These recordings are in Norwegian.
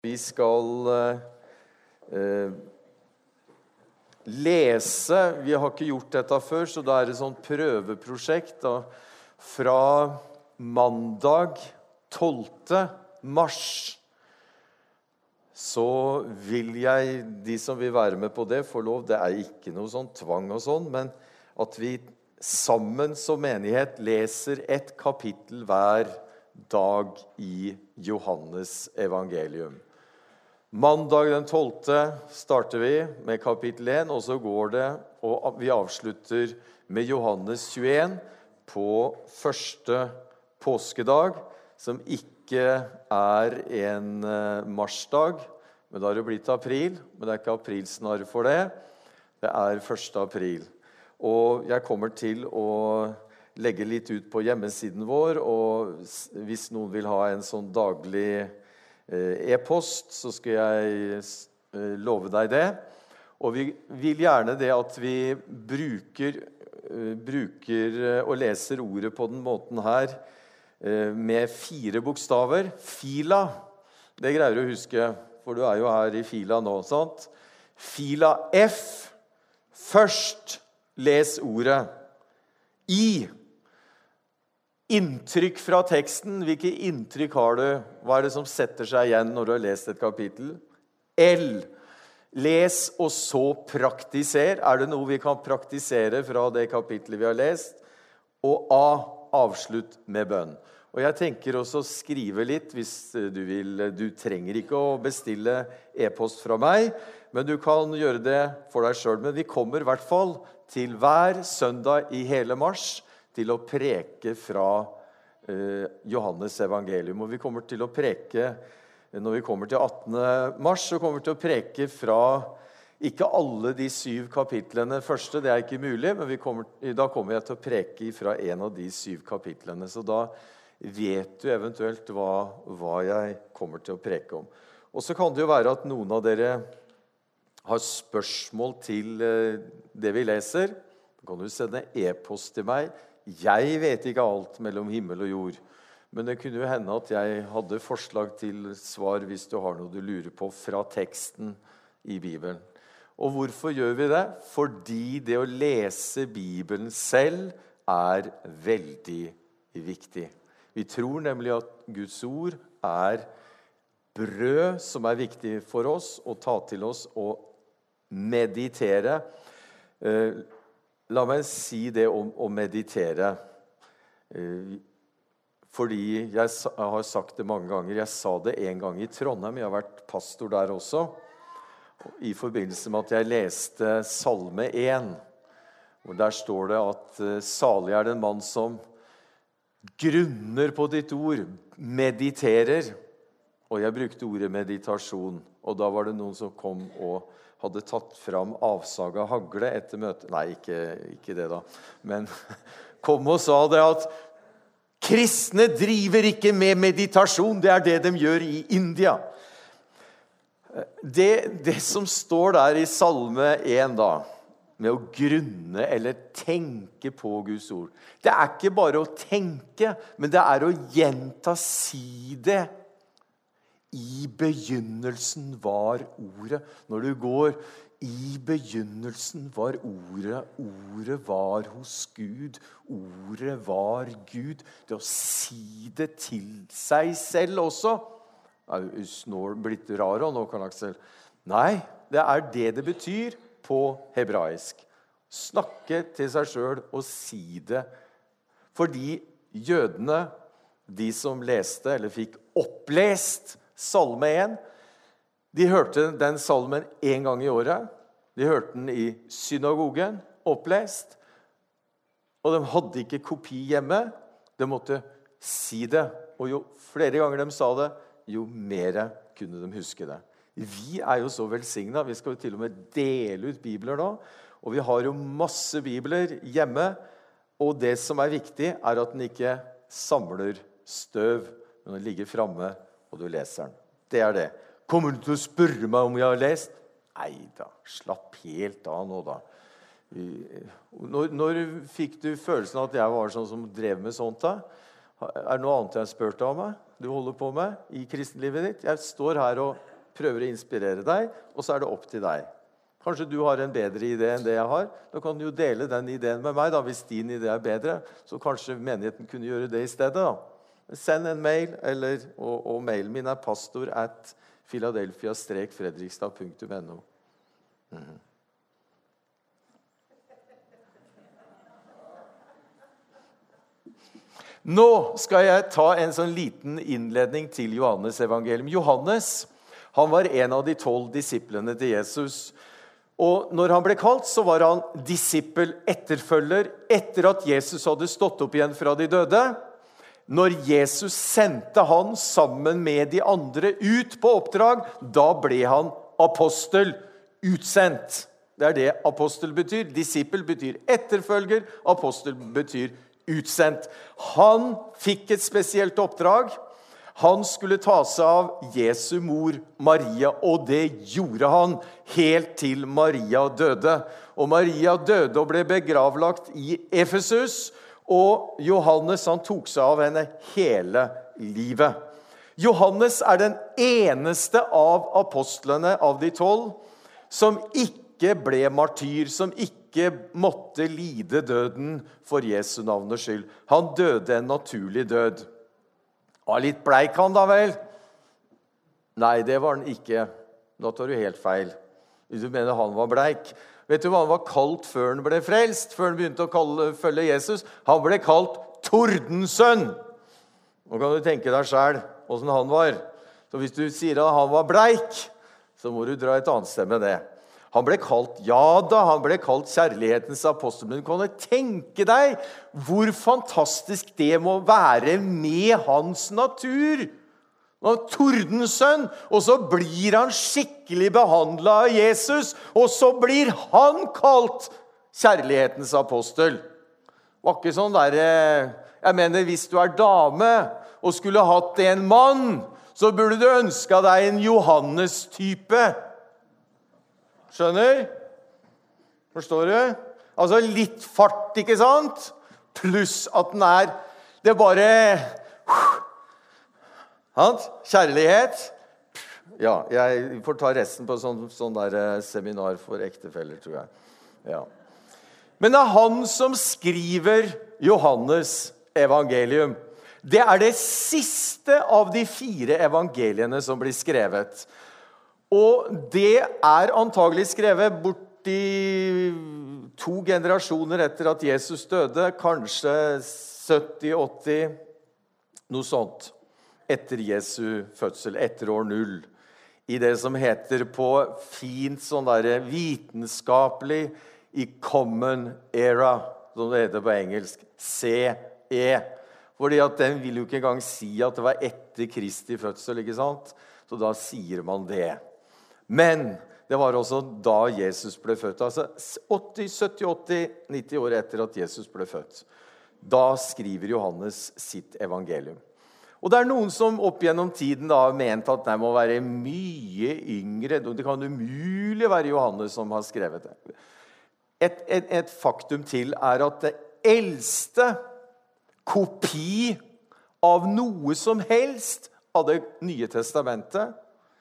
Vi skal lese, vi har ikke gjort dette før, så det er et sånt prøveprosjekt fra mandag 12. mars. Så vil jeg, de som vil være med på det, få lov, det er ikke noe sånn tvang og sånn, men at vi sammen som menighet leser et kapittel hver dag i Johannes evangelium. Mandag den 12. starter vi med kapittel 1, og så går det, og vi avslutter med Johannes 21 på første påskedag, som ikke er en marsdag, men da har det blitt april, men det er ikke aprilsnarr for det. Det er 1. april. Og jeg kommer til å legge litt ut på hjemmesiden vår, og hvis noen vil ha en sånn daglig e-post, så skal jeg love deg det. Og vi vil gjerne det at vi bruker og leser ordet på den måten her, med 4 bokstaver. Fila, det greier du å huske, for du er jo her i fila nå, sant? Fila F, først les ordet. I, inntrykk fra teksten. Hvilke inntrykk har du? Hva er det som setter seg igjen når du har lest et kapittel? L, les og så praktiser. Er det noe vi kan praktisere fra det kapittelet vi har lest? Og A, avslutt med bønn. Og jeg tenker også å skrive litt hvis du vil. Du trenger ikke å bestille e-post fra meg, men du kan gjøre det for deg selv. Men vi kommer i hvert fall til hver søndag i hele mars til å preke fra Johannes evangelium. Og vi kommer til å preke, når vi kommer til 18. mars, så kommer vi til å preke fra ikke alle de 7 kapitlene første, det er ikke mulig, men da kommer jeg til å preke fra en av de 7 kapitlene. Så da vet du eventuelt hva jeg kommer til å preke om. Og så kan det jo være at noen av dere har spørsmål til det vi leser. Da kan du sende e-post til meg. Jeg vet ikke alt mellom himmel og jord, men det kunne jo hende at jeg hadde forslag til svar hvis du har noe du lurer på fra teksten i Bibelen. Og hvorfor gjør vi det? Fordi det å lese Bibelen selv er veldig viktig. Vi tror nemlig at Guds ord er brød som er viktig for oss å ta til oss og meditere. La meg si det om å meditere, fordi jeg har sagt det mange ganger. Jeg sa det en gang i Trondheim, jeg har vært pastor der også, i forbindelse med at jeg leste Salme 1, hvor der står det at salig er den mann som grunner på ditt ord, mediterer, og jeg brukte ordet meditasjon, og da var det noen som kom og hadde tatt fram avsaga hagle etter møtet. Nei, ikke det da. Men kom og sa det at kristne driver ikke med meditasjon, det er det de gjør i India. Det som står der i Salme 1 da, med å grunne eller tenke på Guds ord. Det er ikke bare å tenke, men det er å gjenta, si det. I begynnelsen var ordet. Når du går, i begynnelsen var ordet. Ordet var hos Gud. Ordet var Gud. Det å si det til seg selv også. Er du blitt rar nå, Karl Aksel? Nei, det er det betyr på hebraisk. Snakke til seg selv og si det. Fordi jødene, de som leste eller fikk opplest Salme 1, de hørte den salmen en gang i året. De hørte den i synagogen, opplest. Og de hadde ikke kopi hjemme. De måtte si det. Og jo flere ganger de sa det, jo mer kunne de huske det. Vi er jo så velsignet. Vi skal jo til og med dele ut bibler nå. Og vi har jo masse bibler hjemme. Og det som er viktig er at den ikke samler støv, men den ligger fremme, og du leser den. Det er det. Kommer du til å spørre meg om jeg har lest? Nei da, slapp helt av nå da. Når fikk du følelsen av at jeg var sånn som drev med sånt da? Er det noe annet jeg har spurt deg om meg? Du holder på med i kristenlivet ditt? Jeg står her og prøver å inspirere deg, og så det opp til deg. Kanskje du har en bedre idé enn det jeg har. Da kan du jo dele den ideen med meg, da. Hvis din idé bedre, så kanskje menigheten kunne gjøre det i stedet, da. Send en mail, og mailen min pastor@philadelphia-fredrikstad.no. Nå skal jeg ta en sånn liten innledning til Johannes evangelium. Johannes, han var en av de 12 disiplene til Jesus. Og når han ble kalt, så var han disippel, etterfølger, etter at Jesus hadde stått opp igjen fra de døde. Når Jesus sendte han sammen med de andre ut på oppdrag, da ble han apostel, utsendt. Det det apostel betyr. Disippel betyr etterfølger, apostel betyr utsendt. Han fikk et spesielt oppdrag. Han skulle ta seg av Jesu mor Maria, og det gjorde han helt til Maria døde. Og Maria døde og ble begravlagt i Efesus, og Johannes han tok seg av henne hele livet. Johannes den eneste av apostlene av de 12 som ikke ble martyr, som ikke måtte lide døden for Jesu navns skyld. Han døde en naturlig død. Han var litt bleik han da vel? Nei, det var han ikke. Nå tar du helt feil. Hvis du mener han var bleik. Vet du hva han var kalt før han ble frelst? Før han begynte å følge Jesus? Han ble kalt Tordensønn. Nå kan du tenke deg selv hvordan han var. Så hvis du sier at han var bleik, så må du dra et annet sted med det. Han ble kalt, han ble kalt kjærlighetens apostel. Men du kan tenke deg hvor fantastisk det må være med hans natur. Han er Tordensønn, og så blir han skikkelig behandlet av Jesus, og så blir han kalt kjærlighetens apostel. Det var ikke sånn der, jeg mener, hvis du dame og skulle hatt en mann, så burde du ønske deg en Johannes-type. Skjønner? Forstår du? Altså litt fart, ikke sant? Pluss at den det bare kjærlighet. Ja, jeg får ta resten på sånn der seminar for ektefeller, tror jeg. Ja. Men det han som skriver Johannes evangelium. Det det siste av de 4 evangeliene som blir skrevet. Og det antagelig skrevet borti 2 generasjoner etter at Jesus døde, kanskje 70-80, noe sånt, etter Jesu fødsel, etter år 0. I det som heter på fint sånn der vitenskapelig i Common Era, som det heter på engelsk, CE. Fordi at den vil jo ikke engang si at det var etter Kristi fødsel, ikke sant? Så da sier man det. Men det var også da Jesus ble født, altså 70-80-90 år etter at Jesus ble født. Da skriver Johannes sitt evangelium. Og det noen som opp gjennom tiden da har ment at det må være mye yngre. Det kan umulig være Johannes som har skrevet det. Et faktum til at det eldste kopi av noe som helst av det nye testamentet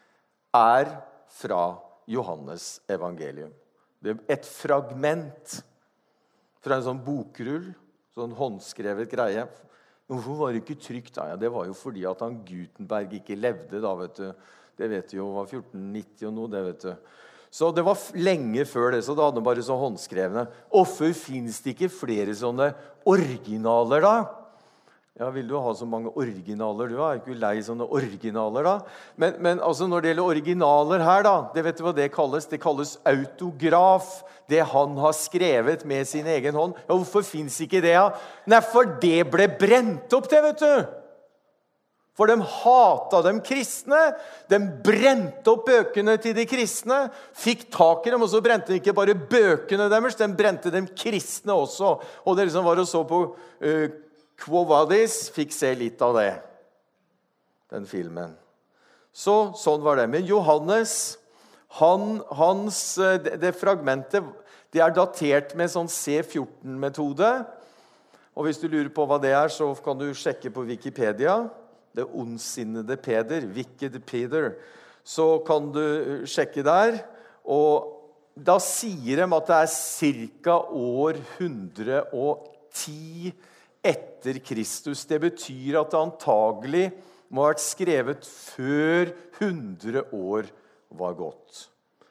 fra Johannes evangelium. Det et fragment fra en sånn bokrull, sånn håndskrevet greie. Hvorfor var det ikke trygt? Ja, det var jo fordi at han Gutenberg ikke levde da, vet du. Det vet du jo, var 1490 og noe, det vet du. Så det var lenge før det, så da hadde han bare så håndskrevne. Hvorfor finnes det ikke flere sånne originaler da? Ja, vil du ha så mange originaler? Du er ikke lei sånne originaler da. Men altså når det gjelder originaler her da, det vet du hva det kalles? Det kalles autograf. Det han har skrevet med sin egen hånd. Ja, hvorfor finnes ikke det da? Nei, for det ble brent opp det, vet du. For de hatet de kristne. De brente opp bøkene til de kristne. Fikk tak i dem, og så brente de ikke bare bøkene deres, de brente de kristne også. Og dere som var og så på Quo Vadis fikk se litt av det, den filmen. Sånn var det. Men Johannes, det fragmentet, det datert med sånn C14-metode. Og hvis du lurer på hva det så kan du sjekke på Wikipedia. Det ondsinnede Peder, Wicked Peter. så kan du sjekke der. Og da sier de at det cirka år 110 etter Kristus. Det betyr at det antagelig må ha vært skrevet før 100 år var gått.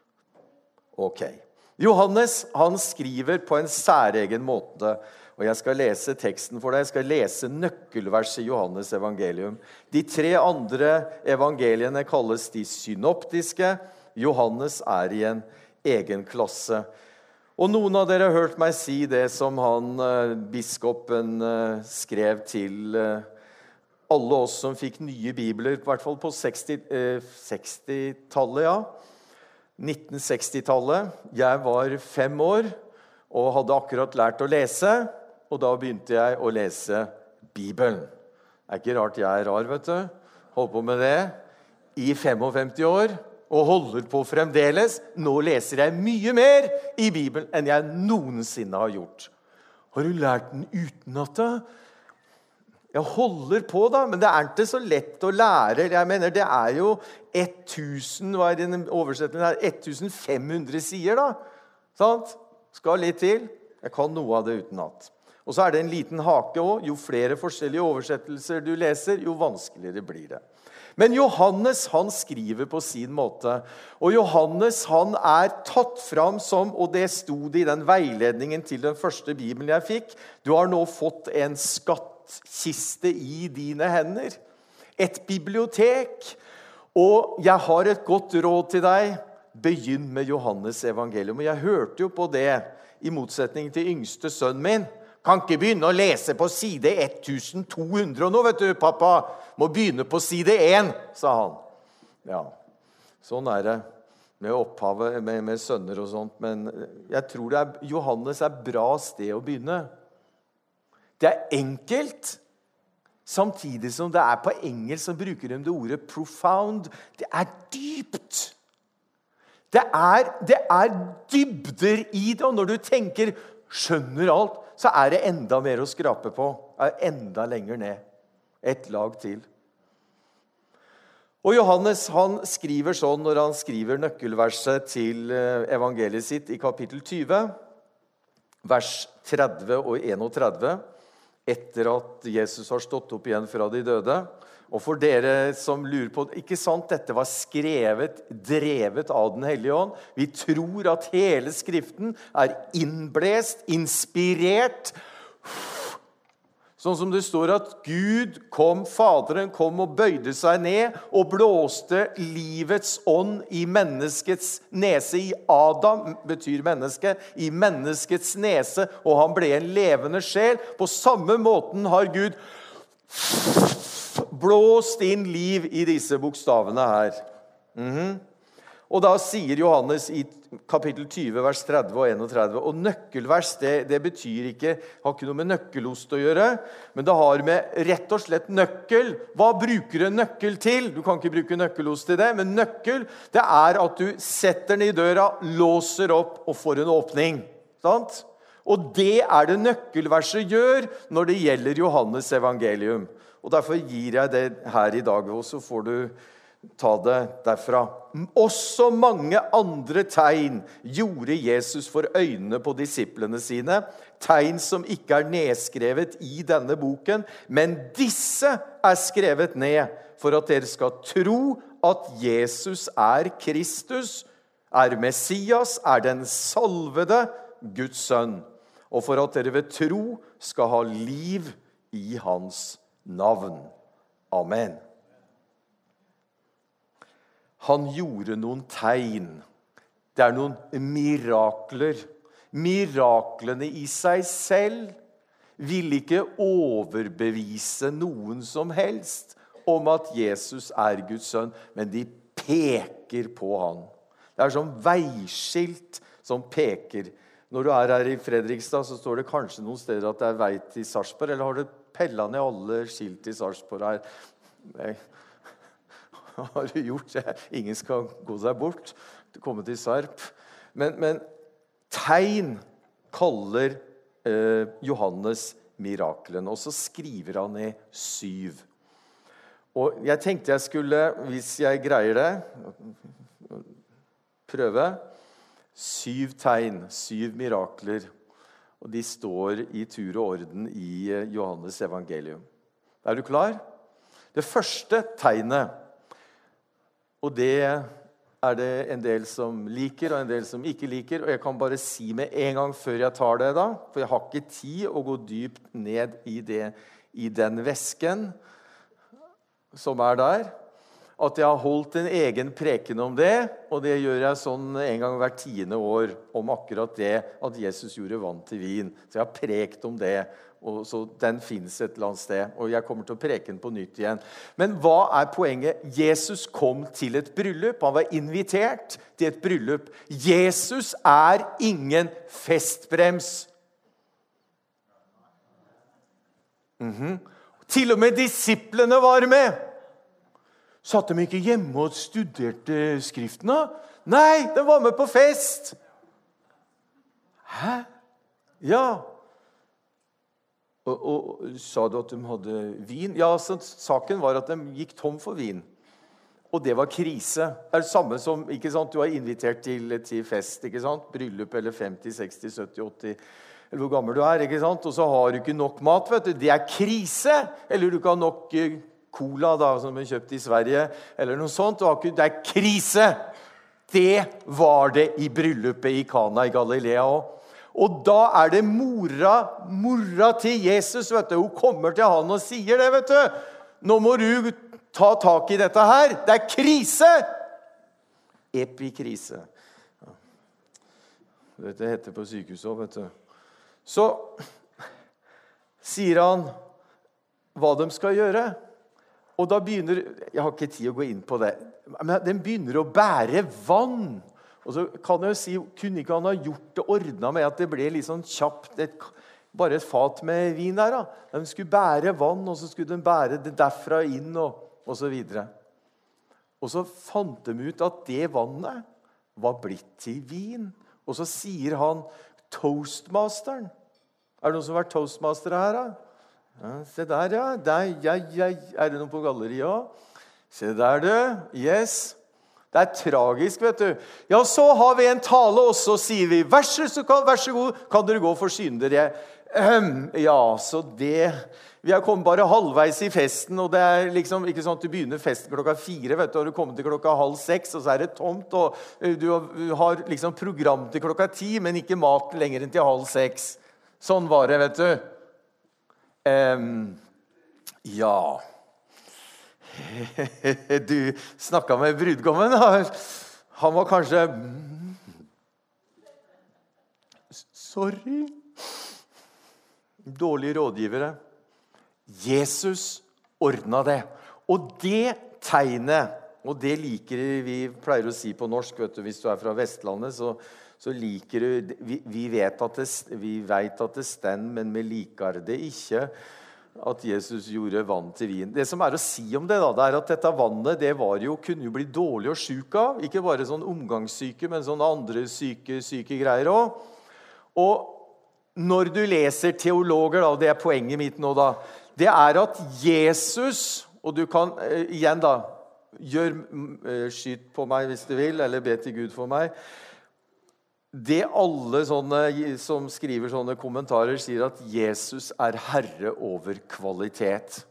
Ok. Johannes, han skriver på en særegen måte, og jeg skal lese teksten for deg. Jeg skal lese nøkkelvers i Johannes evangelium. De 3 andre evangeliene kalles de synoptiske. Johannes i en egen klasse. Og noen av dere har hørt meg si det som biskopen skrev til alle oss som fikk nye bibler, i hvert fall på 60-tallet, ja. 1960-tallet. Jeg var 5 år og hadde akkurat lært å lese, og da begynte jeg å lese Bibelen. Det ikke rart jeg rar, vet du. Holdt på med det i 55 år, og holder på fremdeles. Nå leser jeg mye mer i Bibelen enn jeg noensinne har gjort. Har du lært den utenat da? Jeg holder på da, men det ikke så lett å lære. Jeg mener, det jo 1000, hva den oversettingen her? 1500 sider da. Sant? Skal litt til. Jeg kan noe av det utenat. Og så det en liten hake også. Jo flere forskjellige oversettelser du leser, jo vanskeligere blir det. Men Johannes, han skriver på sin måte. Og Johannes, han tatt fram som, og det stod i den veiledningen til den første Bibelen jeg fikk, du har nå fått en skattkiste i dine hender. Et bibliotek. Og jeg har et godt råd til deg. Begynn med Johannes evangelium. Og jeg hørte jo på det, i motsetning til yngste sønnen min. Kan ikke begynne å lese på side 1200 og nå, vet du, pappa. Må begynne på side 1, sa han. Ja, sånn det med opphavet, med sønner og sånt. Men jeg tror Johannes bra sted å begynne. Det enkelt, samtidig som det på engelsk, så bruker de det ordet profound. Det dypt. Det dybder i det, og når du tenker, skjønner alt, så det enda mer å skrape på. Enda lenger ned. Et lag til. Og Johannes, han skriver sånn når han skriver nøkkelverset til evangeliet sitt i kapittel 20, vers 30 og 31, etter at Jesus har stått opp igjen fra de døde. Og for dere som lurer på, ikke sant, dette var skrevet, drevet av den hellige ånd. Vi tror at hele skriften innblest, inspirert. Sånn som det står at Gud kom, Faderen kom og bøyde seg ned og blåste livets ånd i menneskets nese. I Adam betyr menneske, i menneskets nese, og han ble en levende sjel. På samme måten har Gud blåst inn liv i disse bokstavene her. Og da sier Johannes i kapittel 20, vers 30 og 31, og nøkkelvers, det betyr ikke, har ikke noe med nøkkelost å gjøre, men det har med rett og slett nøkkel. Hva bruker en nøkkel til? Du kan ikke bruke nøkkelost til det, men nøkkel, det at du setter den i døra, låser opp og får en åpning. Sant? Og det det nøkkelverset gjør når det gjelder Johannes evangelium. Og derfor gir jeg det her i dag, og så får du ta det derfra. Også mange andre tegn gjorde Jesus for øynene på disiplene sine. Tegn som ikke nedskrevet i denne boken, men disse skrevet ned for at dere skal tro at Jesus Kristus, Messias, den salvede Guds sønn, og for at dere ved tro skal ha liv i hans navn. Amen. Han gjorde noen tegn. Det noen mirakler. Miraklene i seg selv vil ikke overbevise noen som helst om at Jesus Guds sønn, men de peker på han. Det som veiskilt som peker. Når du her i Fredrikstad, så står det kanskje noen steder at det vei til Sarpsborg, eller har du pellet ned alle skilt i Sarpsborg her? Nei. Har du gjort det? Ingen skal gå seg bort. Du kommer til Sarp. Men tegn kaller Johannes mirakelen, og så skriver han ned 7. Og jeg tenkte jeg skulle, hvis jeg greier det, prøve 7 tegn, 7 mirakler. Og de står i tur og orden i Johannes evangelium. Er du klar? Det første tegnet, og det er det en del som liker og en del som ikke liker, og jeg kan bare si med en gang før jeg tar det da, for jeg har ikke tid å gå dypt ned i den væsken som er der, at jeg har holdt en egen preken om det, og det gjør jeg sånn en gang hvert 10. år, om akkurat det, at Jesus gjorde vann til vin. Så jeg har prekt om det, og så den finnes et eller annet sted, og jeg kommer til å preke den på nytt igjen. Men hva er poenget? Jesus kom til et bryllup, han var invitert til et bryllup. Jesus er ingen festbrems. Til og med disiplene var med. Satt de ikke hjemme og studerte skriftene? Nei, de var med på fest. Hæ? Ja. Og sa du at de hadde vin? Ja, så saken var at de gikk tom for vin. Og det var krise. Det er det samme som, ikke sant, du har invitert til fest, ikke sant? Bryllup eller 50, 60, 70, 80, eller hvor gammel du er, ikke sant? Og så har du ikke nok mat, vet du. Det er krise. Eller du ikke har nok cola da, som er kjøpt i Sverige, eller noe sånt. Det er krise. Det var det i bryllupet i Kana i Galilea også. Og da er det mora til Jesus, vet du. Hun kommer til han og sier det, vet du. Nå må du ta tak i dette her. Det er krise. Epikrise. Dette heter på sykehuset også, vet du. Så sier han hva de skal gjøre. Og da begynner, jeg har ikke tid å gå inn på det, men den begynner å bære vann. Og så kan jeg jo si, kunne ikke han ha gjort det ordnet med at det ble litt sånn kjapt, bare et fat med vin der da. De skulle bære vann, og så skulle de bære det derfra inn, og så videre. Og så fant de ut at det vannet var blitt til vin. Og så sier han, toastmasteren. Er det noen som har vært toastmaster her da? Ja, se der, ja. Er det noen på galleriet også? Se der, du. Yes. Det er tragisk, vet du. Ja, så har vi en tale også, sier vi. Vær så god, kan dere gå for syndere? Ja, så det... Vi har kommet bare halvveis i festen, og det er liksom ikke sånn at du begynner festen klokka 4, vet du, og du kommer til klokka 5:30, og så er det tomt, og du har liksom program til klokka 10, men ikke mat lenger enn til 5:30. Sånn var det, vet du. Ja. Du snakket med brudgommen. Han var kanskje... Sorry. Dårlige rådgivere. Jesus ordnet det. Og det tegnet, og det liker vi pleier å si på norsk, vet du, hvis du er fra Vestlandet, så liker du, vi vet at det stend, men vi liker det ikke, at Jesus gjorde vann til vin. Det som er å si om det da, det er at dette vannet, det kunne jo bli dårlig og syk av, ikke bare sånn omgangssyke, men sånne andre syke greier også. Og når du leser teologer, da, og det er poenget mitt nå da, det er at Jesus, og du kan igjen da, skyt på meg hvis du vil, eller be til Gud for meg, det alle sånne som skriver sånne kommentarer sier at Jesus er herre over kvalitet.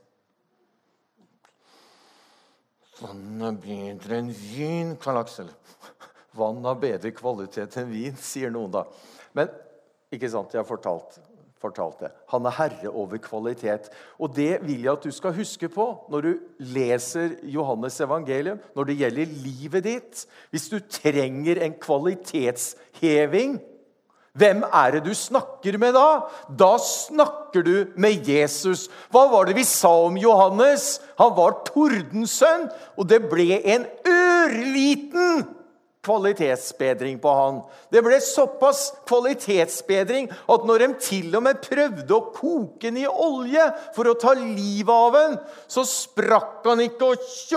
Vann er bedre enn vin, Karl Aksel. Vann har bedre kvalitet enn vin, sier noen da. Men, ikke sant, jeg har fortalt det. Han er herre over kvalitet. Og det vil jeg at du skal huske på når du leser Johannes evangelium, når det gjelder livet ditt. Hvis du trenger en kvalitetsheving, hvem er det du snakker med da? Da snakker du med Jesus. Hva var det vi sa om Johannes? Han var tordensønn, og det ble en ørliten kvalitetsbedring på han. Det ble såpass kvalitetsbedring at når de til og med prøvde å koke den i olje for å ta livet av den, så sprakk han ikke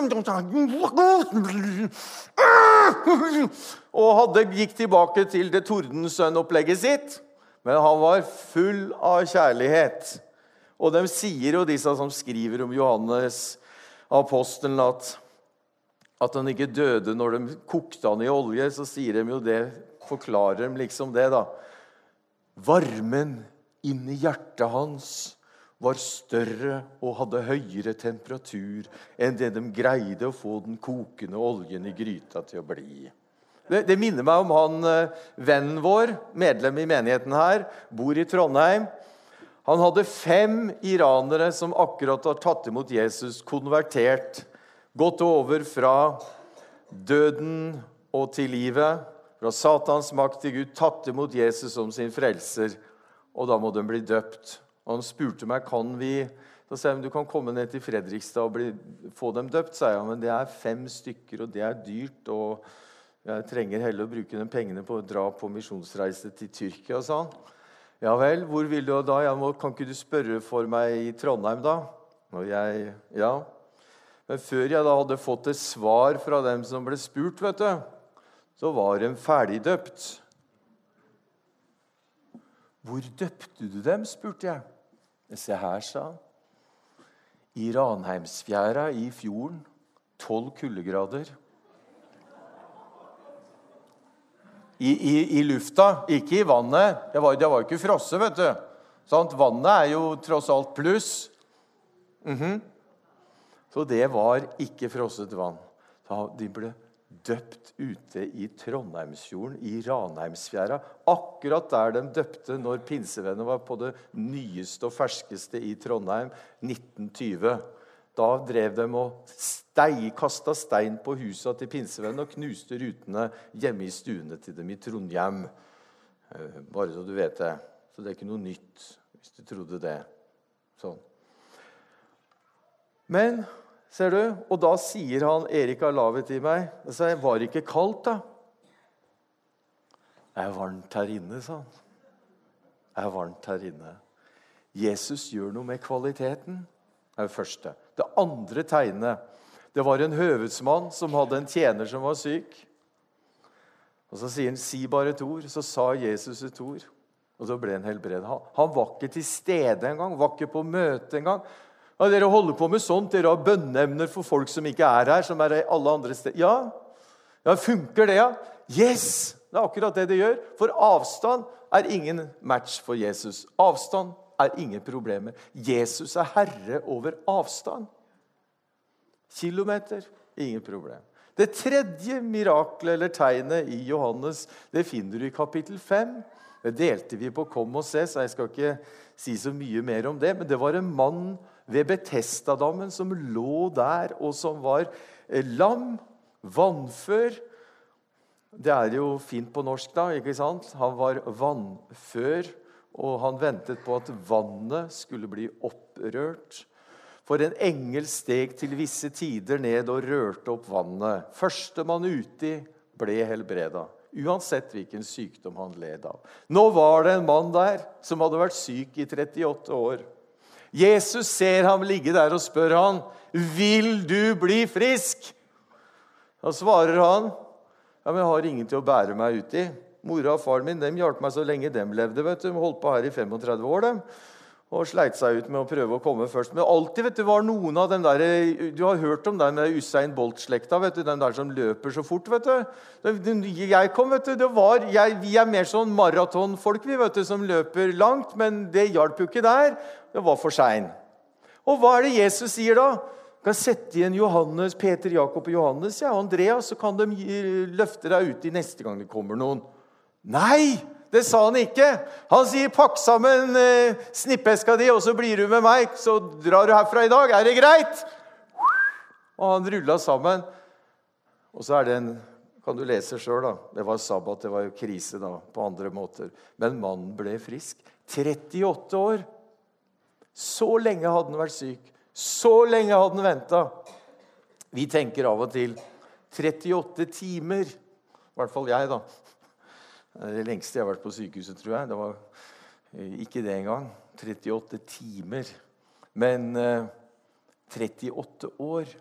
og gikk tilbake til det tordensønn-opplegget sitt. Men han var full av kjærlighet. Og de sier jo, disse som skriver om Johannes, apostelen at han ikke døde når de kokte han i olje, så sier de jo det, forklarer de liksom det da. Varmen inn i hjertet hans var større og hadde høyere temperatur enn det de greide å få den kokende oljen i gryta til å bli. Det minner meg om han, vennen vår, medlem i menigheten her, bor i Trondheim. Han hadde 5 iranere som akkurat har tatt imot Jesus, konvertert, gått over fra døden og til livet, fra Satans makt til Gud, tatt imot Jesus som sin frelser, og da må de bli døpt. Og han spurte meg, da sa jeg, du kan komme ned til Fredrikstad og få dem døpt, sa jeg, men det er 5 stykker, og det er dyrt, og jeg trenger heller å bruke de pengene på å dra på misjonsreise til Tyrkia, sa han. Ja vel, hvor vil du da? Kan ikke du spørre for meg i Trondheim da? Og ja. Men før jeg da hadde fått et svar fra dem som ble spurt, vet du, så var de ferdigdøpt. Hvor døpte du dem, spurte jeg. Se her, sa han. I Ranheimsfjæra i fjorden, 12 kuldegrader. I lufta, ikke i vannet. Det var jo ikke frosse, vet du. Sånt, vannet er jo tross alt pluss. Så det var ikke frosset vann. Så de ble døpt ute i Trondheimsfjorden, i Ranheimsfjæra. Akkurat der de døpte når pinsevenner var på det nyeste og ferskeste i Trondheim, 1920. Da drev de og kastet stein på huset til pinsevennene og knuste rutene hjemme i stuene til dem i Trondheim. Bare så du vet det. Så det er ikke noe nytt, hvis du trodde det. Sånn. Men, ser du, og da sier han, Erik Alavi til meg, så jeg var ikke kaldt da. Det er varmt her inne, sa han. Det er varmt her inne. Jesus gjør noe med kvaliteten. Det er det første. Det andre tegnet, det var en høvedsmann som hadde en tjener som var syk. Og så sier han, si bare et ord. Så sa Jesus et ord, og så ble han helbredet. Han var ikke til stede en gang, var ikke på møte en gang. Ja, dere holder på med sånt, dere har bønneemner for folk som ikke er her, som er i alle andre steder. Ja, funker det, ja? Yes! Det er akkurat det det gjør. For avstand er ingen match for Jesus. Avstand er ingen problemer. Jesus er herre over avstand. Kilometer, ingen problem. Det tredje mirakelet eller tegnet i Johannes, det finner du i kapittel 5. Det delte vi på Kom og se, så jeg skal ikke si så mye mer om det. Men det var en mann ved Betesda-dammen som lå der, og som var lam, vannfør. Det er jo fint på norsk da, ikke sant? Han var vannfør, og han ventet på at vannet skulle bli opprørt. For en engel steg til visse tider ned og rørte opp vannet. Første man uti ble helbredet, uansett hvilken sykdom han led av. Nå var det en mann der som hadde vært syk i 38 år. Jesus ser ham ligge der og spør han, vil du bli frisk? Da svarer han, ja, men jeg har ingen til å bære meg ut i. Mora og far min, de hjalp meg så lenge de levde, vet du. De holdt på her i 35 år, dem. Og sleit seg ut med å prøve å komme først. Men alltid, vet du, var noen av dem der, du har hørt om den med Usain Bolt-slekta, vet du, den der som løper så fort, vet du. Jeg kom, vet du, vi er mer sånn maratonfolk, vi, vet du, som løper langt, men det hjalp jo ikke der. Det var for sent. Og hva er det Jesus sier da? Du kan sette igjen Johannes, Peter, Jakob og Johannes, ja, og Andreas, så kan de løfte deg ut i neste gang det kommer noen. Nei, det sa han ikke. Han sier, pakk sammen snippeska di, og så blir du med meg, så drar du herfra i dag. Er det greit? Og han rullet sammen. Og så er det kan du lese selv da. Det var sabbat, det var jo krise da, på andre måter. Men mannen ble frisk. 38 år. Så lenge hadde han vært syk. Så lenge hadde han ventet. Vi tenker av og til 38 timer. I hvert fall jeg da. Det lengste jeg har vært på sykehuset, tror jeg. Det var ikke det engang. 38 timer. Men 38 år.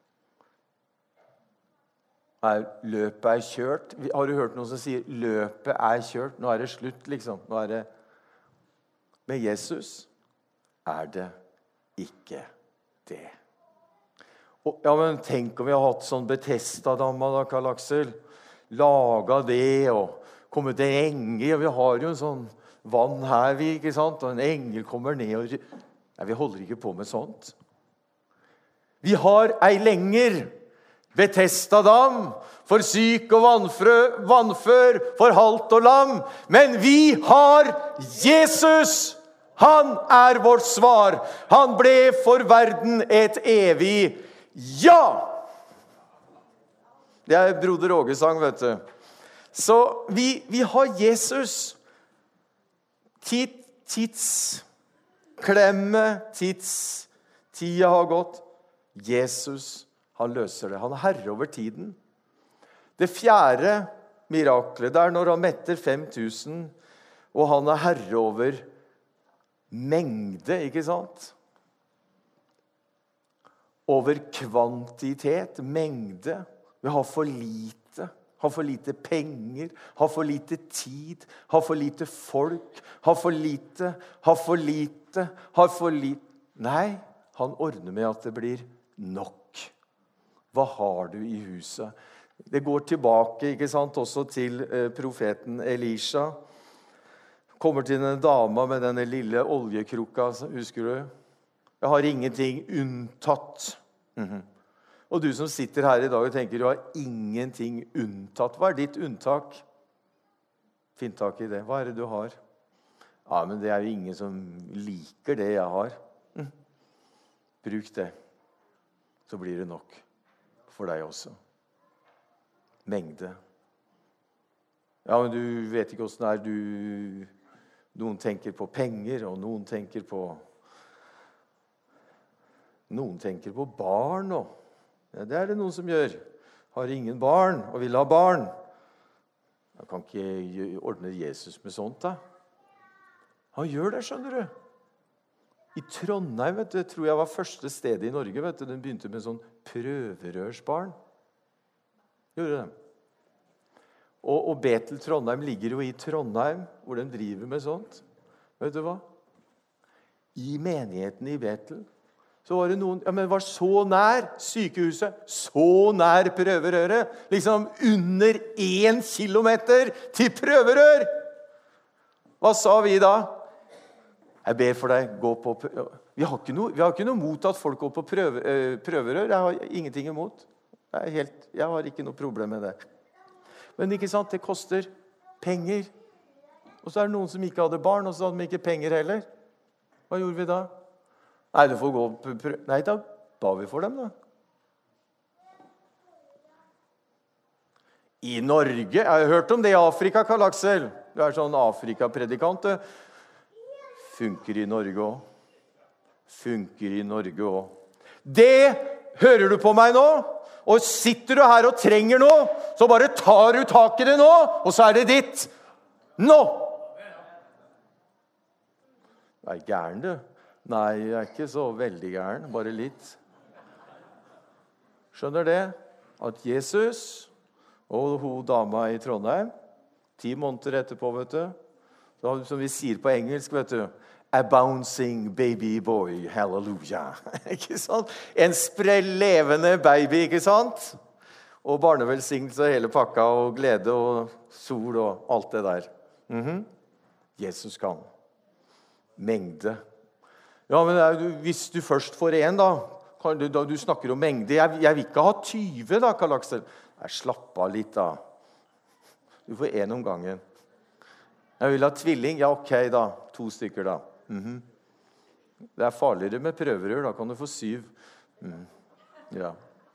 Løpet er kjørt. Har du hørt noen som sier, løpet er kjørt? Nå er det slutt, liksom. Nå er det... Med Jesus er det ikke det. Ja, men tenk om vi har hatt sånn Bethesda-damma da, Karl Aksel. Laget det, og kommet til en engel, og vi har jo en sånn vann her, ikke sant? Og en engel kommer ned og... Nei, vi holder ikke på med sånt. Vi har ei lenger, Bethesda-dam, for syk og vannfør, for halt og lam. Men vi har Jesus! Han er vårt svar. Han ble for verden et evig ja! Det er broder Åge-sang, vet du. Så vi har Jesus. Tidsklemme, tida har gått. Jesus, han løser det. Han er herre over tiden. Det fjerde miraklet, det er når han metter 5000, og han er herre over mengde, ikke sant? Over kvantitet, mengde. Vi har for lite penger, har for lite tid, har for lite folk, har for lite. Nei, han ordner med at det blir nok. Hva har du i huset? Det går tilbake, ikke sant, også til profeten Elisha. Kommer til denne dama med denne lille oljekrukka, husker du? Jeg har ingenting unntatt. Og du som sitter her i dag og tenker, du har ingenting unntatt. Hva er ditt unntak? Finn tak i det. Hva er det du har? Ja, men det er jo ingen som liker det jeg har. Bruk det. Så blir det nok for deg også. Mengde. Ja, men du vet ikke hvordan det er. Noen tenker på penger, og noen tenker på barn. Og ja, det er det noen som gjør. Har ingen barn og vil ha barn. Jeg kan ikke ordne Jesus med sånt, da. Han gjør det, skjønner du. I Trondheim, vet du, tror jeg var første stedet i Norge, vet du, den begynte med sånn prøverørsbarn. Gjorde det. Og Betel Trondheim ligger jo i Trondheim, hvor de driver med sånt. Vet du hva? I menigheten i Betel, så var det noen, ja, men var så nær sykehuset, så nær prøverøret, liksom under 1 kilometer til prøverør. Hva sa vi da? Jeg ber for deg, gå på vi har ikke noe mot at folk går på prøverør. Jeg har ingenting imot. Jeg har ikke noe problem med det. Men ikke sant, det koster penger. Og så er det noen som ikke hadde barn, og så hadde de ikke penger heller. Hva gjorde vi da? Nei, du får gå på Nei, da ba vi for dem, da. I Norge, jeg har hørt om det i Afrika, Karl Aksel. Du er sånn Afrika-predikant, du. Funker i Norge også. Det hører du på meg nå? Og sitter du her og trenger noe, så bare tar du tak i det nå, og så er det ditt. Nå! Er du gæren, du? Nei, jeg er ikke så veldig gæren, bare litt. Skjønner det? At Jesus og hun dama i Trondheim, 10 måneder etterpå, vet du, så, som vi sier på engelsk, vet du, a bouncing baby boy, hallelujah. Ikke sant? En sprell levende baby, ikke sant? Og barnevelsignelse og hele pakka, og glede og sol og alt det der. Jesus kan. Mengde. Ja, men hvis du først får en, da du snakker om mengde. Jeg vil ikke ha 20, da, Karl Aksel. Slapp av litt, da. Du får 1 om gangen. Jeg vil ha tvilling. Ja, ok, da. 2 stykker, da. Det er farligere med prøverør. Da kan du få 7. Ja.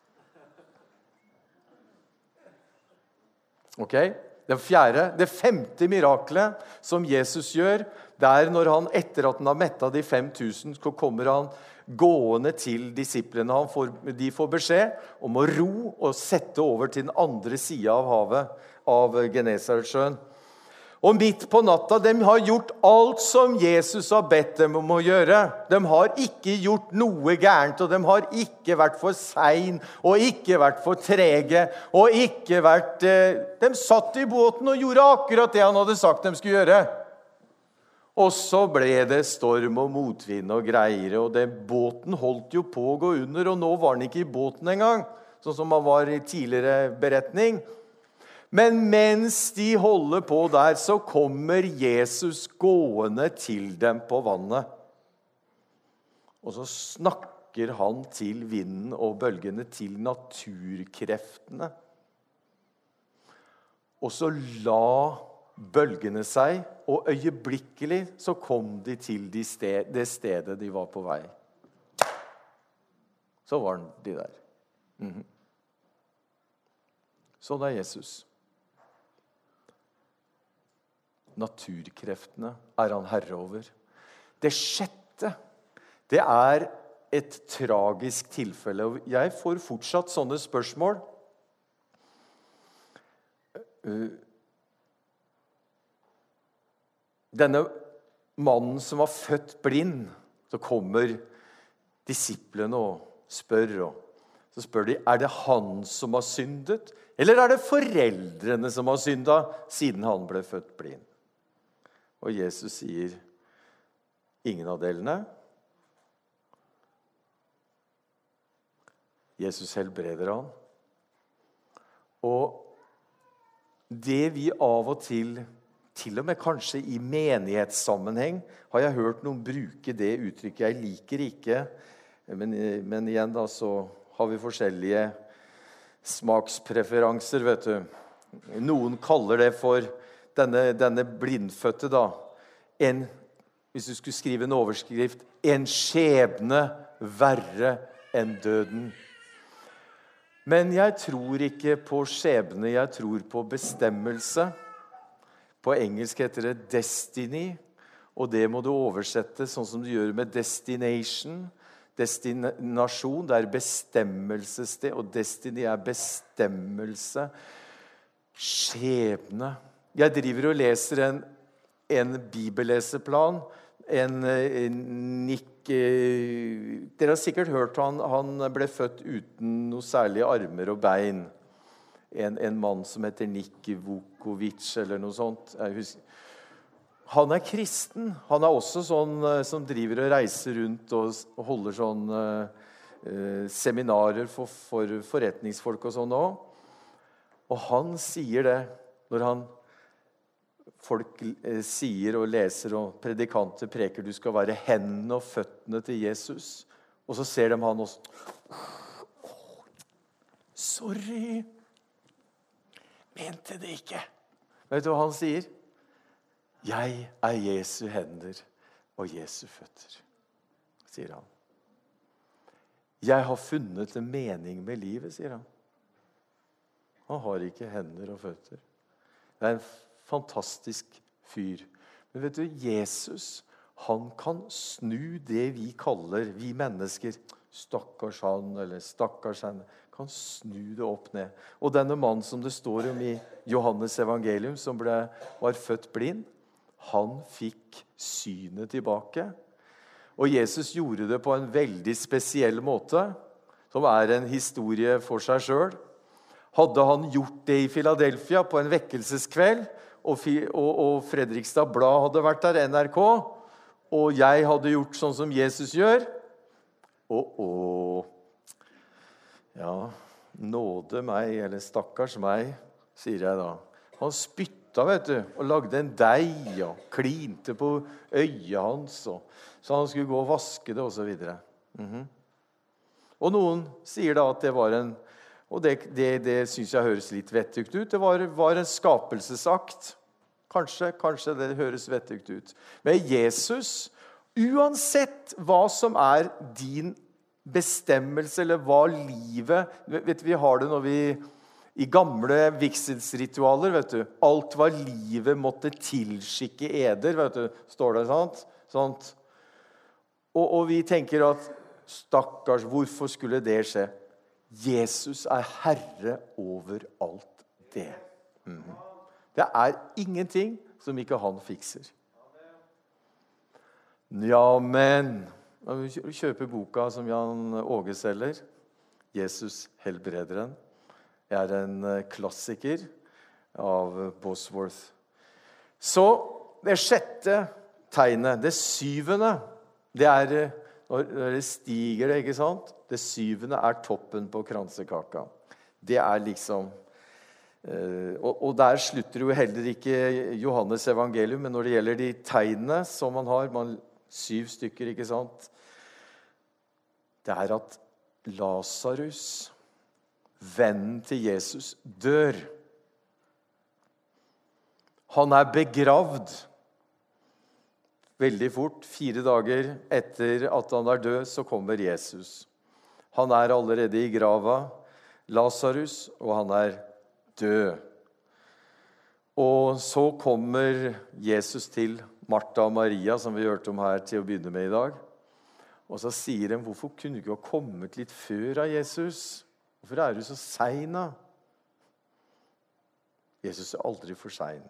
Ok? Det 5. miraklet som Jesus gjør, det er når han, etter at han har mettet de 5000, så kommer han gående til disiplene. De får beskjed om å ro og sette over til den andre siden av havet, av Genesaretsjøen. Og midt på natta, de har gjort alt som Jesus har bedt dem om å gjøre. De har ikke gjort noe gærent, og de har ikke vært for sein, og ikke vært for trege, og ikke vært... De satt i båten og gjorde akkurat det han hadde sagt de skulle gjøre. Og så ble det storm og motvind og greier, og båten holdt jo på å gå under, og nå var den ikke i båten engang, sånn som man var i tidligere beretning. Men mens de holder på der, så kommer Jesus gående til dem på vannet. Og så snakker han til vinden og bølgene, til naturkreftene. Og så la bølgene seg, og øyeblikkelig så kom de til det stedet de var på vei. Så var de der. Sånn er Jesus. Naturkreftene er han herre over. Det sjette, det er et tragisk tilfelle. Og jeg får fortsatt sånne spørsmål. Denne mannen som var født blind, så kommer disiplene og spør, og så spør de, er det han som har syndet, eller er det foreldrene som har syndet, siden han ble født blind? Og Jesus sier, ingen av delene. Jesus helbreder han. Og det vi av og til og med kanskje i menighetssammenheng, har jeg hørt noen bruke det uttrykket. Jeg liker ikke, men igjen da så har vi forskjellige smakspreferanser, vet du. Noen kaller det for denne blindfødte da, hvis du skulle skrive en overskrift, en skjebne verre enn døden. Men jeg tror ikke på skjebne, jeg tror på bestemmelse. På engelsk heter det destiny, og det må du oversette sånn som du gjør med destination. Destinasjon, det er bestemmelsessted, og destiny er bestemmelse. Skjebne. Jeg driver og leser en bibelleseplan, dere har sikkert hørt han ble født uten noe særlig armer og bein. En mann som heter Nick Vukovic, eller noe sånt. Han er kristen. Han er også sånn som driver og reiser rundt og holder sånn seminarer for forretningsfolk og sånn også. Og han sier det, når folk sier og leser og predikanter preker, du skal være hendene og føttene til Jesus. Og så ser de han også. Sorry. Mente det ikke. Vet du hva han sier? Jeg er Jesu hender og Jesu føtter, sier han. Jeg har funnet en mening med livet, sier han. Han har ikke hender og føtter. Det er en fantastisk fyr. Men vet du, Jesus, han kan snu det vi kaller, vi mennesker, stakkars han eller stakkars henne, kan snu det opp ned. Og denne mannen som det står om i Johannes evangelium, som var født blind, han fikk synet tilbake. Og Jesus gjorde det på en veldig spesiell måte, som er en historie for seg selv. Hadde han gjort det i Philadelphia på en vekkelseskveld, og Fredrikstad Blad hadde vært der, NRK, og jeg hadde gjort sånn som Jesus gjør, ja, nåde meg, eller stakkars meg, sier jeg da. Han spytta, vet du, og lagde en deig, og klinte på øyet hans, så han skulle gå og vaske det, og så videre. Og noen sier da at det var og det synes jeg høres litt vettugt ut, det var en skapelsesakt. Kanskje det høres vettugt ut. Men Jesus, uansett hva som er din bestemmelse, eller hva livet, vet du, vi har det når vi, i gamle vigselsritualer, vet du, alt hva livet måtte tilskikke eder, vet du, står det, sant? Og vi tenker at, stakkars, hvorfor skulle det skje? Jesus er herre over alt det. Det er ingenting som ikke han fikser. Ja, men kjøper boka som Jan Åge selger, Jesus helbrederen. Det er en klassiker av Bosworth. Så det sjette tegnet. Det syvende, det er når det stiger det, ikke sant? Det syvende er toppen på kransekaka. Det er liksom... Og der slutter jo heller ikke Johannes evangelium, men når det gjelder de tegnene som man har, 7 stykker, ikke sant? Det er at Lazarus, vennen til Jesus, dør. Han er begravd veldig fort. 4 dager etter at han er død, så kommer Jesus. Han er allerede i grava, Lazarus, og han er død. Og så kommer Jesus til Martha og Maria, som vi hørte om her til å begynne med i dag. Og så sier de, hvorfor kunne du ikke ha kommet litt før av Jesus? Hvorfor er du så sein da? Jesus er aldri for sein.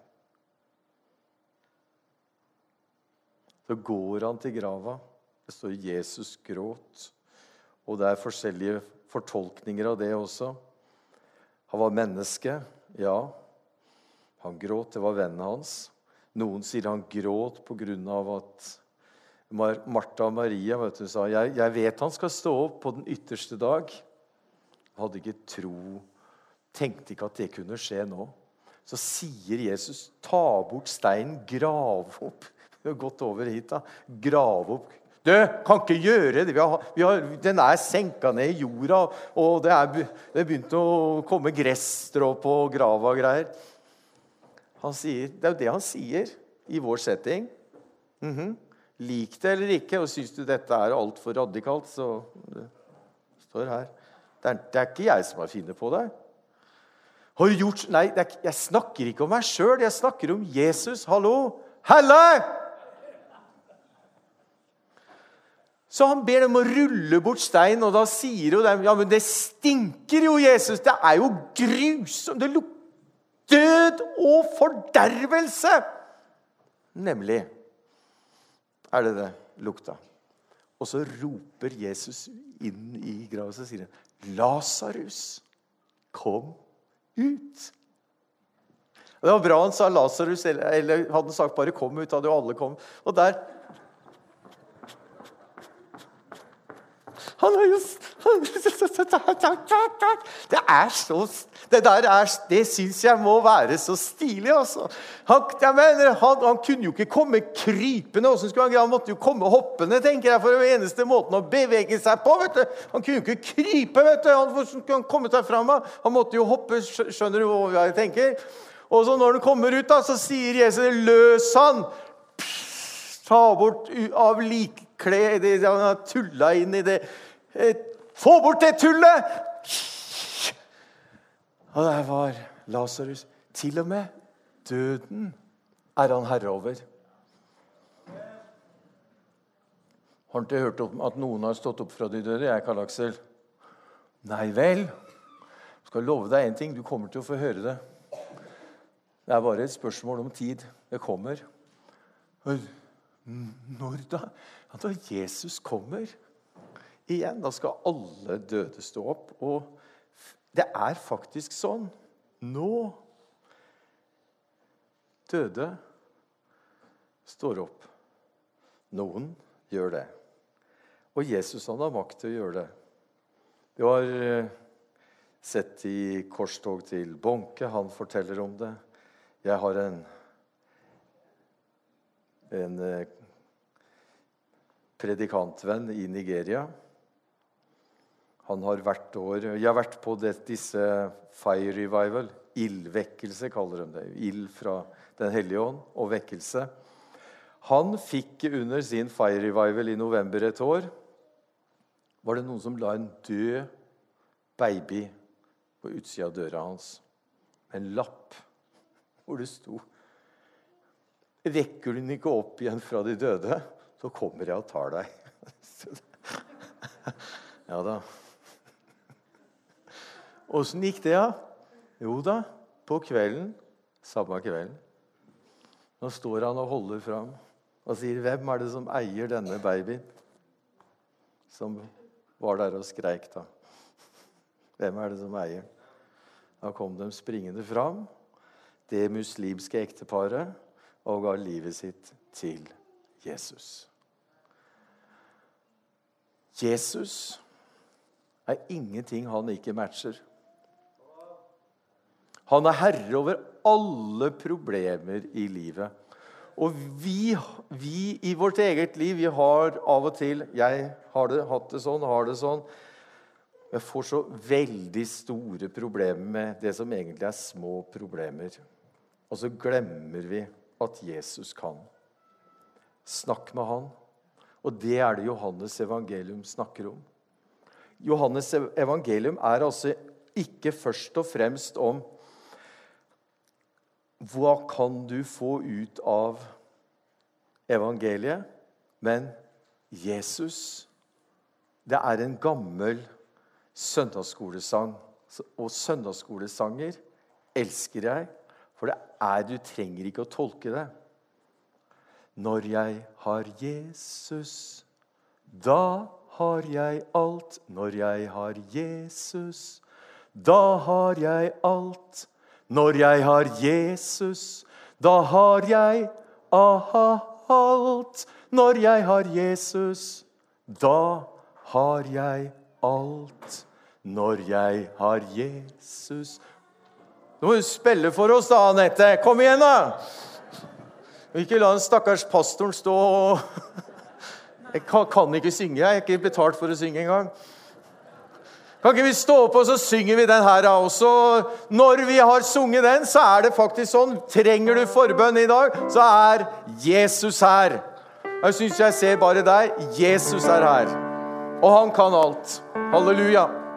Så går han til grava. Det står Jesus gråt. Og det er forskjellige fortolkninger av det også. Han var menneske, ja. Han gråt, det var vennen hans. Noen sier han gråt på grunn av at Martha og Maria sa, jeg vet han skal stå opp på den ytterste dag. Hadde ikke tenkte ikke at det kunne skje nå. Så sier Jesus, ta bort steinen, grav opp. Vi har gått over hit da. Grav opp. Du, kan ikke gjøre det. Den er senket ned i jorda, og det er begynt å komme gressstrå på grava og greier. Det er jo det han sier i vår setting. Lik det eller ikke, og synes du dette er alt for radikalt, så det står her. Det er ikke jeg som har funnet på det. Har du gjort... Nei, jeg snakker ikke om meg selv, jeg snakker om Jesus. Hallo? Helle! Så han ber dem å rulle bort stein, og da sier jo dem, ja, men det stinker jo, Jesus, det er jo grusomt, det lukter død og fordervelse. Nemlig er det lukta. Og så roper Jesus inn i graven, så sier han, Lazarus, kom ut. Og det var bra han sa Lazarus, eller hadde han sagt bare kom ut, hadde jo alle kommet. Og der han har jo det synes jeg må være så stilig altså. Han kunne jo ikke komme krypende. Han måtte jo komme hoppende, tenker jeg, for det var eneste måten å bevege seg på, vet du. Han kunne jo ikke krype, vet du. Hvordan skulle han komme seg frem? Han måtte jo hoppe, skjønner du hva jeg tenker? Og så når han kommer ut da, så sier Jesus, løs han, ta bort av likkle, han har tullet inn i det. Få bort det tullet! Og der var Lazarus. Til og med døden er han herre over. Har du ikke hørt om at noen har stått opp fra de døde? Jeg, Karl Aksel. Nei vel. Jeg skal love deg en ting. Du kommer til å få høre det. Det er bare et spørsmål om tid. Det kommer. Når da? Da Jesus kommer igjen, da skal alle døde stå opp. Og det er faktisk sånn. Nå døde står opp. Noen gjør det. Og Jesus han har makt til å gjøre det. Vi har sett i korstog til Bonke, han forteller om det. Jeg har en predikantvenn i Nigeria. Han har hvert år, jeg har vært på disse fire revival, ildvekkelse kaller de det, ild fra den hellige ånd og vekkelse. Han fikk under sin fire revival i november et år, var det noen som la en død baby på utsida av døra hans. En lapp hvor det sto, rekker du den ikke opp igjen fra de døde, så kommer jeg og tar deg. Ja da. Hvordan gikk det, ja? Jo da, på kvelden, samme kvelden. Nå står han og holder frem og sier, hvem er det som eier denne babyen? Som var der og skreik da. Hvem er det som eier? Da kom de springende frem, det muslimske ekteparet, og ga livet sitt til Jesus. Jesus ingenting han ikke matcher. Han herre over alle problemer i livet. Og vi i vårt eget liv, vi har av og til, jeg har hatt det sånn, har det sånn, jeg får så veldig store problemer med det som egentlig små problemer. Og så glemmer vi at Jesus kan. Snakk med han. Og det det Johannes evangelium snakker om. Johannes evangelium altså ikke først og fremst om hva kan du få ut av evangeliet, men Jesus, det en gammel søndagsskolesang, og søndagsskolesanger elsker jeg, for det du trenger ikke å tolke det. Når jeg har Jesus, da har jeg alt. Når jeg har Jesus, da har jeg alt. Når jeg har Jesus, da har jeg alt. Når jeg har Jesus, da har jeg alt. Når jeg har Jesus. Nå må du spille for oss da, Annette. Kom igjen da! Ikke la den stakkars pastoren stå og... Jeg kan ikke synge, jeg ikke betalt for å synge engang. Kan ikke vi stå opp og så synger vi den her også? Når vi har sunget den, så det faktisk sånn. Trenger du forbønn i dag, så Jesus her. Jeg synes jeg ser bare deg. Jesus her. Og han kan alt. Halleluja.